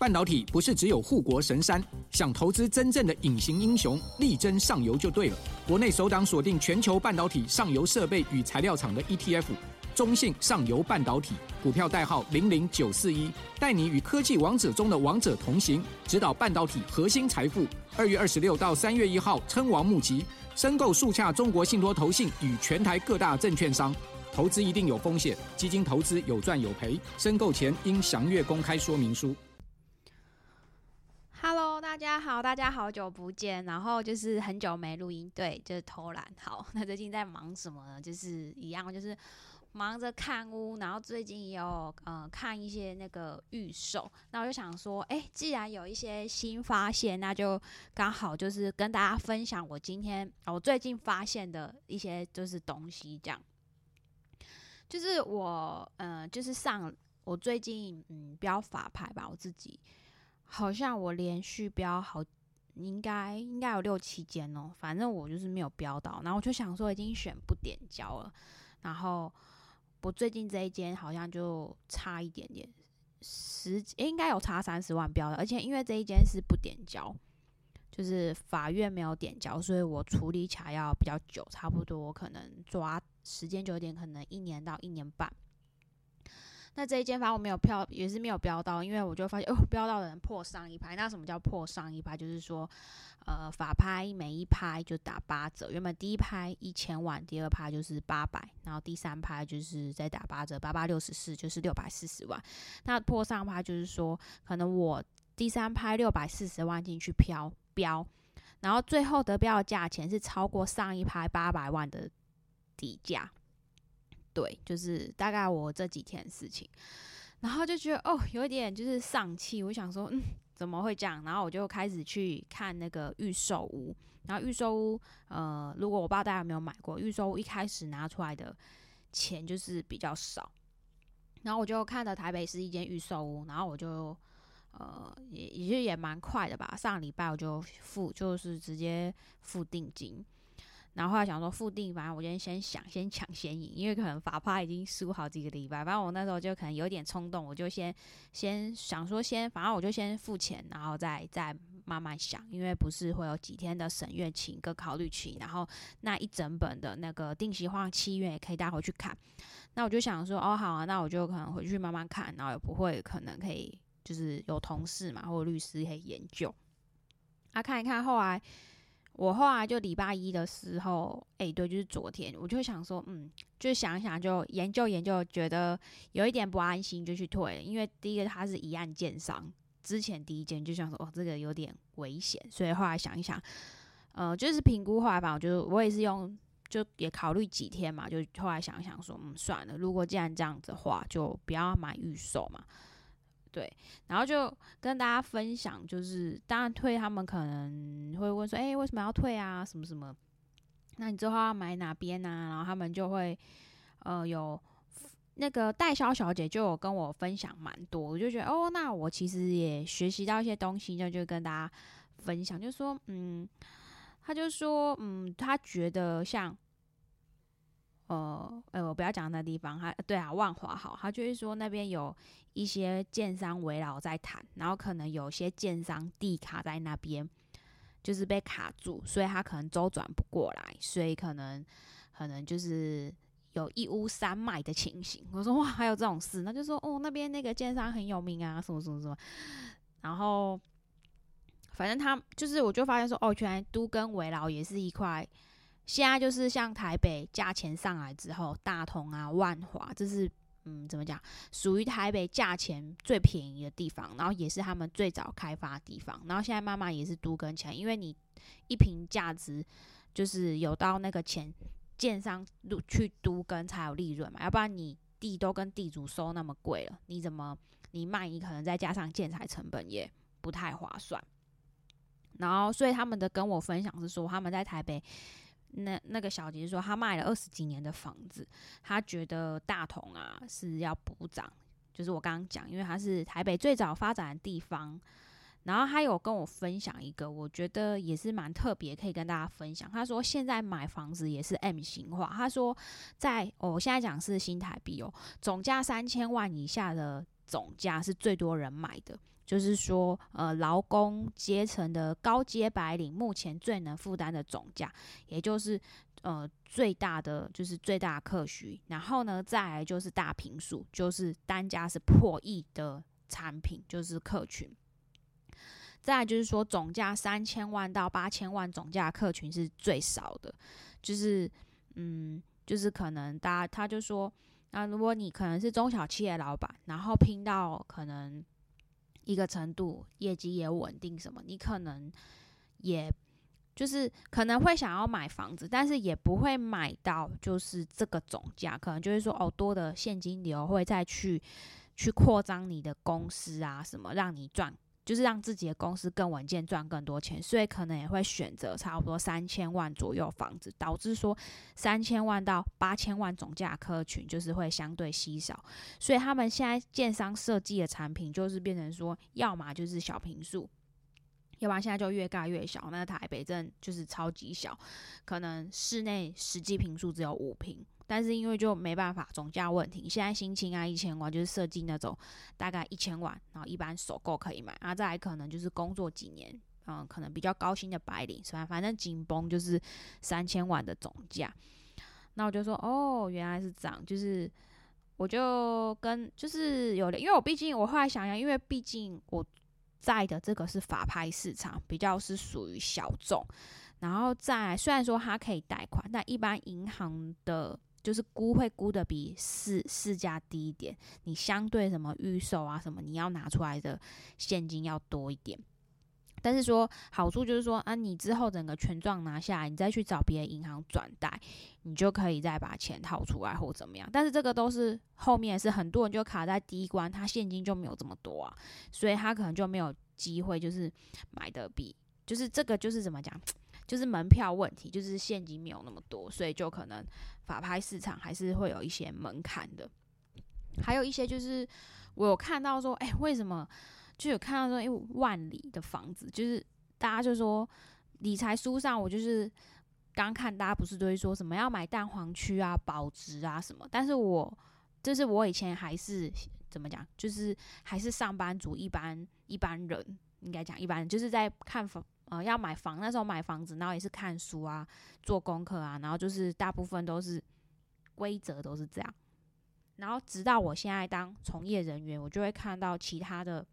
半导体不是只有护国神山，想投资真正的隐形英雄，力争上游就对了。国内首档锁定全球半导体上游设备与材料厂的 ETF， 中信上游半导体，股票代号00941，带你与科技王者中的王者同行，指导半导体核心财富。2月26到3月1号称王募集，申购速洽中国信托投信与全台各大证券商。投资一定有风险，基金投资有赚有赔，申购前应详阅公开说明书。 Hello， 大家好，大家好久不见，然后就是很久没录音，对，就是偷懒。好，那最近在忙什么呢？就是一样，就是忙着看屋，然后最近也有看一些那个预售，那我就想说，既然有一些新发现，那就刚好就是跟大家分享我最近发现的一些就是东西，这样。就是我我最近标法拍吧，我自己好像我连续标应该有6-7间哦，反正我就是没有标到，然后我就想说已经选不点交了，然后我最近这一间好像就差一点点，应该有差30万标的，而且因为这一间是不点交，就是法院没有点交，所以我处理起来要比较久，差不多可能抓时间久一点，可能1年到1年半。那这一间反正我没有票，也是没有标到，因为我就发现标到的人破上一拍。那什么叫破上一拍？就是说法拍每一拍就打8折，原本第一拍1000万，第二拍就是800，然后第三拍就是再打8折，8864就是640万。那破上拍就是说，可能我第三拍640万进去标，然后最后得标的价钱是超过上一拍800万的底价。对，就是大概我这几天的事情，然后就觉得有一点就是丧气，我想说怎么会这样？然后我就开始去看那个预售屋，然后预售屋如果我不知道大家有没有买过，预售屋一开始拿出来的钱就是比较少，然后我就看了台北市一间预售屋，然后我就也蛮快的吧，上礼拜我就是直接付定金。然后后来想说付定，反正我先抢先赢，因为可能法拍已经输好几个礼拜，反正我那时候就可能有点冲动，我就先想说反正我就先付钱，然后再慢慢想，因为不是会有几天的审阅期跟考虑期，然后那一整本的那个定期化契约也可以带回去看。那我就想说好啊，那我就可能回去慢慢看，然后也不会可能可以就是有同事嘛或者律师可以研究。看一看，我后来就礼拜一的时候，对，就是昨天，我就想说，就想想就研究，觉得有一点不安心，就去退了。因为第一个它是一案建商，之前第一间就想说，这个有点危险，所以后来想一想，就是评估后来吧，我也是就也考虑几天嘛，就后来想一想说，算了，如果既然这样子的话，就不要买预售嘛。对，然后就跟大家分享，就是当然退，他们可能会问说，为什么要退啊？什么什么？那你之后要买哪边啊？然后他们就会有那个代销小姐就有跟我分享蛮多，我就觉得那我其实也学习到一些东西，就跟大家分享，就说他就说他觉得像。我不要讲那地方，万华好，他就是说那边有一些建商围绕在谈，然后可能有些建商地卡在那边，就是被卡住，所以他可能周转不过来，所以可能就是有一屋三卖的情形。我说哇，还有这种事？那就说那边那个建商很有名啊，什么什么什么，然后反正他就是我就发现说原来都跟围绕也是一块。现在就是像台北价钱上来之后，大同啊、万华，这是怎么讲，属于台北价钱最便宜的地方，然后也是他们最早开发的地方，然后现在慢慢也是都跟起来，因为你一坪价值就是有到那个钱，建商去都跟才有利润嘛，要不然你地都跟地主收那么贵了，你卖你可能再加上建材成本也不太划算。然后所以他们的跟我分享是说，他们在台北。那个小姐说，她卖了20几年的房子，她觉得大同啊是要补涨，就是我刚刚讲，因为它是台北最早发展的地方。然后她有跟我分享一个，我觉得也是蛮特别，可以跟大家分享。她说现在买房子也是 M 型化，她说我现在讲是新台币总价3000万以下的总价是最多人买的。 就是说劳工阶层的高阶白领目前最能负担的总价，也就是最大的客区，然后呢再来就是大坪数，就是单价是破亿的产品，就是客群。再来就是说总价3000万到8000万总价客群是最少的，就是可能他就说，那如果你可能是中小企业老板，然后拼到可能一个程度，业绩也稳定什么，你可能也就是可能会想要买房子，但是也不会买到就是这个总价，可能就是说多的现金流会再去扩张你的公司啊什么，让你赚。就是让自己的公司更稳健，赚更多钱，所以可能也会选择差不多3000万左右房子，导致说3000万到8000万总价客群就是会相对稀少，所以他们现在建商设计的产品就是变成说，要么就是小坪数，要不然现在就越盖越小。那台北真的就是超级小，可能室内实际坪数只有5坪。但是因为就没办法总价问题，现在新青啊1000万就是设计那种大概1000万，然后一般首购可以买，再来可能就是工作几年，可能比较高薪的白领，反正紧绷就是3000万的总价。那我就说原来是这样，就是我就跟就是有的，因为我后来想想，因为毕竟我在的这个是法拍市场，比较是属于小众，然后再来虽然说它可以贷款，但一般银行的就是会估的比市价低一点，你相对什么预售啊什么，你要拿出来的现金要多一点。但是说好处就是说你之后整个权状拿下来，你再去找别的银行转贷，你就可以再把钱套出来或怎么样。但是这个都是后面是很多人就卡在第一关，他现金就没有这么多啊，所以他可能就没有机会就是买的比就是这个就是怎么讲，就是门票问题，就是现金没有那么多，所以就可能法拍市场还是会有一些门槛的。还有一些就是我有看到说，为什么就有看到说，万里的房子，就是大家就说理财书上，我就是刚看大家不是都会说什么要买蛋黄区啊、保值啊什么，但是就是我以前还是怎么讲，就是还是上班族，一般人应该讲一般人，就是在看房。要买房，那时候买房子，然后也是看书啊，做功课啊，然后就是大部分都是规则都是这样。然后直到我现在当从业人员，我就会看到其他的，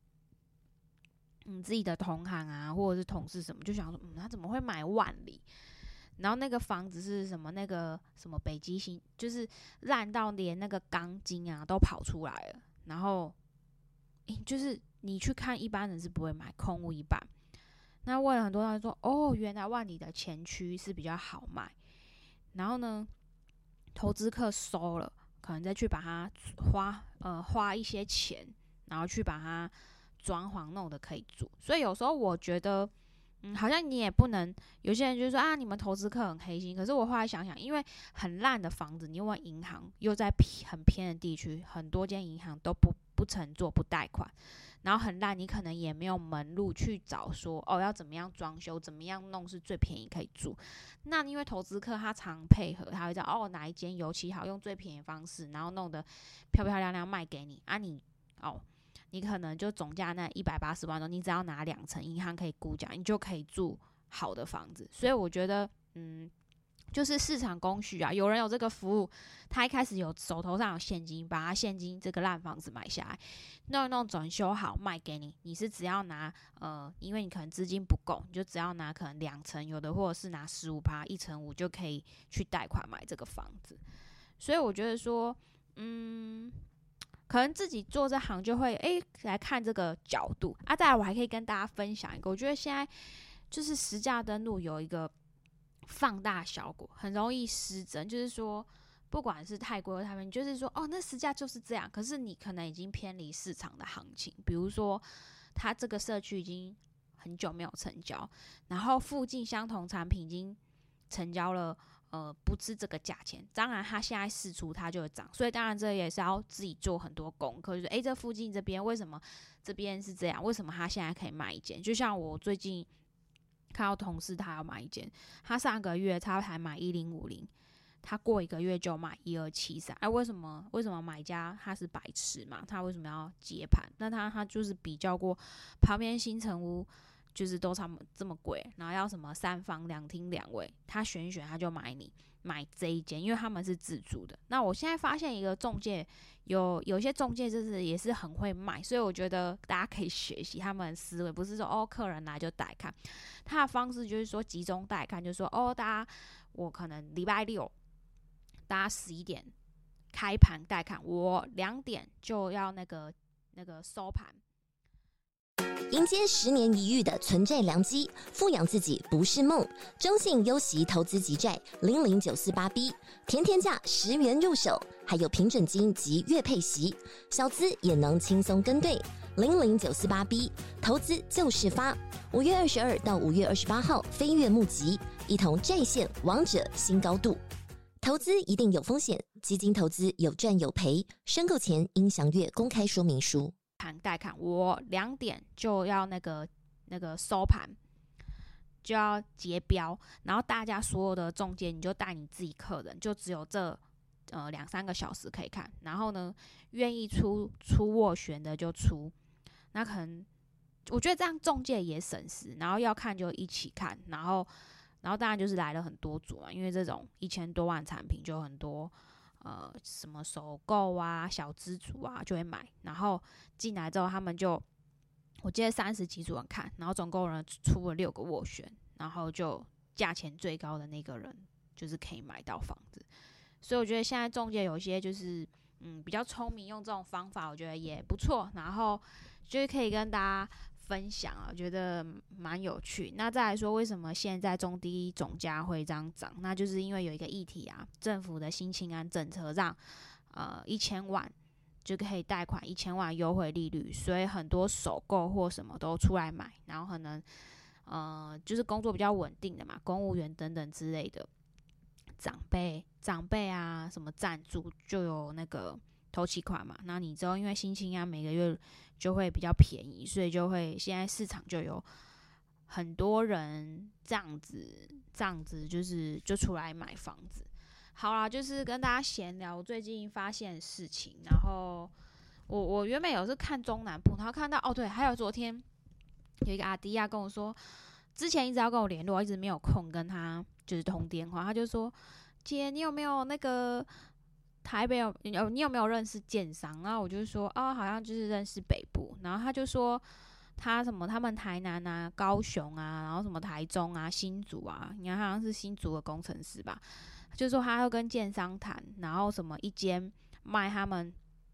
自己的同行啊，或者是同事什么，就想说，他怎么会买万里？然后那个房子是什么？那个什么北极星，就是烂到连那个钢筋啊都跑出来了。然后，就是你去看，一般人是不会买，空屋一半。那问了很多人说，原来万里的前区是比较好卖，然后呢，投资客收了，可能再去把它花一些钱，然后去把它装潢弄得可以住。所以有时候我觉得，好像你也不能，有些人就说你们投资客很黑心。可是我后来想想，因为很烂的房子，你问银行又在很偏的地区，很多间银行都不承做不贷款。然后很烂，你可能也没有门路去找说要怎么样装修，怎么样弄是最便宜可以住。那因为投资客他常配合，他会知道哪一间油漆好，用最便宜的方式，然后弄得漂漂亮亮卖给你你可能就总价那180万你只要拿2成，银行可以估价，你就可以住好的房子。所以我觉得就是市场供需啊，有人有这个服务，他一开始手头上有现金，把他现金这个烂房子买下来，弄整修好卖给你，你是只要拿因为你可能资金不够，你就只要拿可能2成，有的或者是拿15%、1.5%就可以去贷款买这个房子。所以我觉得说，可能自己做这行就会来看这个角度啊。再来我还可以跟大家分享一个，我觉得现在就是实价登录有一个放大效果，很容易失真，就是说不管是太贵或太便宜，就是说那实价就是这样，可是你可能已经偏离市场的行情。比如说它这个社区已经很久没有成交，然后附近相同产品已经成交了不是这个价钱，当然它现在释出它就会涨，所以当然这也是要自己做很多功课，就是这附近这边为什么这边是这样，为什么它现在可以卖一间。就像我最近看到同事他要买一间，他上个月他才买1050， 他过1个月就买1273，为什么买家他是白痴嘛？他为什么要接盘？那他就是比较过旁边新城屋，就是都差不多这么贵，然后要什么3房2厅2卫，他选一选他就买这一间，因为他们是自住的。那我现在发现一个中介，有些中介就是也是很会卖，所以我觉得大家可以学习他们的思维，不是说客人来就带看，他的方式就是说集中带看，就是说大家我可能礼拜六大家11点开盘带看，我2点就要那个收盘。 迎接10年一遇的存债良机，富养自己不是梦。中信优息投资级债00948B，甜甜价10元入手，还有平准金及月配息，小资也能轻松跟对。00948B，投资就是发。5月22到5月28号飞跃募集，一同债线王者新高度。投资一定有风险，基金投资有赚有赔，申购前应详阅公开说明书。 带看，我2点就要那个收盘，就要结标，然后大家所有的中介你就带你自己客人，就只有这2-3个小时可以看，然后呢愿意出斡旋的就出，那可能我觉得这样中介也省时，然后要看就一起看，然后当然就是来了很多组啊，因为这种1000多万产品就很多。什么首购啊、小资族啊就会买，然后进来之后他们就，我记得30几组人看，然后总共人出了6个斡旋，然后就价钱最高的那个人就是可以买到房子，所以我觉得现在中介有一些就是比较聪明，用这种方法我觉得也不错，然后就是可以跟大家分享啊，我觉得蛮有趣。那再来说，为什么现在中低总价会这样涨？那就是因为有一个议题啊，政府的新青安政策让1000万就可以贷款1000万优惠利率，所以很多首购或什么都出来买，然后可能就是工作比较稳定的嘛，公务员等等之类的长辈啊，什么赞助就有那个头期款嘛，那你之后因为新青安每个月就会比较便宜，所以就会现在市场就有很多人这样子就出来买房子。好啦，就是跟大家闲聊我最近发现的事情，然后我原本有是看中南部，然后看到对，还有昨天有一个阿迪亚跟我说，之前一直要跟我联络，一直没有空跟他就是通电话，他就说姐，你有没有那个台北你有没有认识建商？然后我就说好像就是认识北部，然后他就说他们台南啊、高雄啊，然后什么台中啊、新竹啊，你看好像是新竹的工程师吧，就说他要跟建商谈，然后什么一间卖他们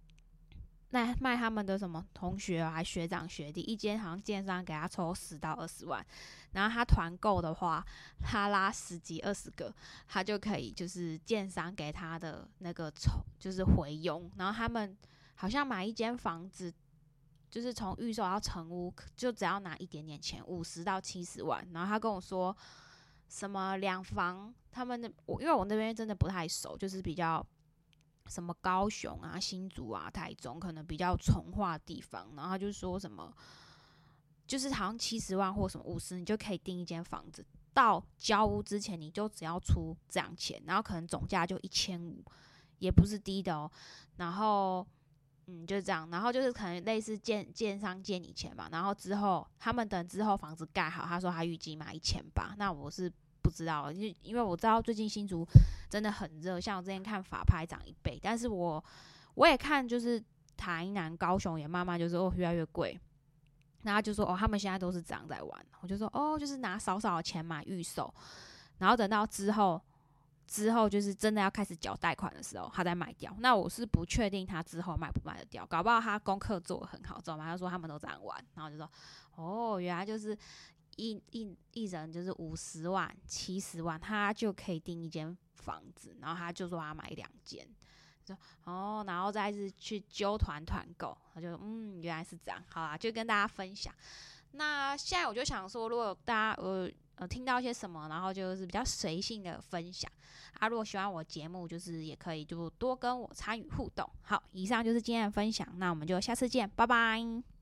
的什么同学还学长学弟，一间好像建商给他抽10到20万，然后他团购的话，他拉10几20个，他就可以就是建商给他的那个就是回佣，然后他们好像买一间房子，就是从预售到成屋，就只要拿一点点钱，50到70万，然后他跟我说什么2房，因为我那边真的不太熟，就是比较。什么高雄啊、新竹啊、台中，可能比较重化的地方，然后他就说什么，就是好像70万或什么50，你就可以订一间房子，到交屋之前你就只要出这样钱，然后可能总价就1500，也不是低的哦。然后就是这样，然后就是可能类似建商借你钱嘛，然后之后他们等之后房子盖好，他说他预计买1800，那我是不知道，因为我知道最近新竹真的很热，像我之前看法拍涨1倍，但是我也看就是台南、高雄也慢慢就是越来越贵，然后就说他们现在都是这样在玩，我就说就是拿少少的钱买预售，然后等到之后就是真的要开始缴贷款的时候，他再卖掉。那我是不确定他之后卖不卖得掉，搞不好他功课做得很好，知道吗？他说他们都这样玩，然后就说原来就是一人就是50万、70万，他就可以订一间房子，然后他就说他买2间，然后再是去揪团购，他就原来是这样，好啦，就跟大家分享。那现在我就想说，如果大家听到一些什么，然后就是比较随性的分享啊，如果喜欢我节目，就是也可以就多跟我参与互动。好，以上就是今天的分享，那我们就下次见，拜拜。